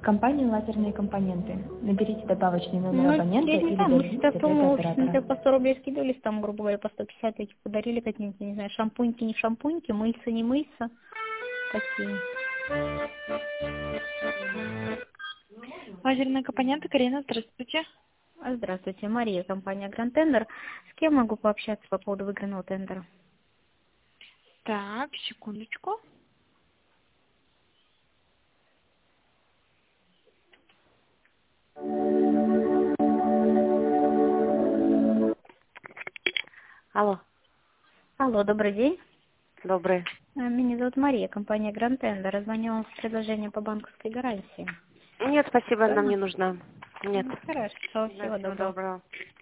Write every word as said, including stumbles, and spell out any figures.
Компания «Лазерные компоненты». Наберите добавочный номер Ну, абонента я не или знаю, мы дождитесь сейчас, ответа по-моему, оператора. по сто рублей скидывались, там, грубо говоря, по сто пятьдесят эти подарили какие-нибудь, не знаю, шампуньки, не шампуньки, мыльца, не мыльца, такие. Лазерные компоненты, Карина, здравствуйте. А, Здравствуйте, Мария, компания Grand Tender. С кем могу пообщаться по поводу выигранного тендера? Так, секундочку. Алло, Алло, добрый день. добрый. А, Меня зовут Мария, компания Grand Tender. Звоню вам с предложением по банковской гарантии. Нет, спасибо, нам Правильно? не нужна. Нет. Ну, Хорошо, Да, всего всего доброго. доброго.